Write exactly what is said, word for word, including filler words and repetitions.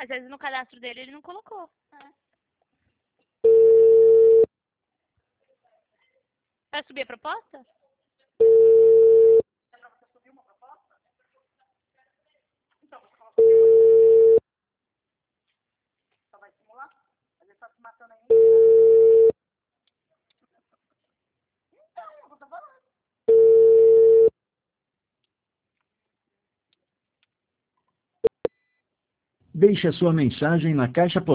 às vezes no cadastro dele ele não colocou. É. Vai subir a proposta? É pra você subir uma proposta? Então, você colocou. Só vai simular? Mas ele tá se matando aí. Então, eu vou falando. Deixe a sua mensagem na caixa postal.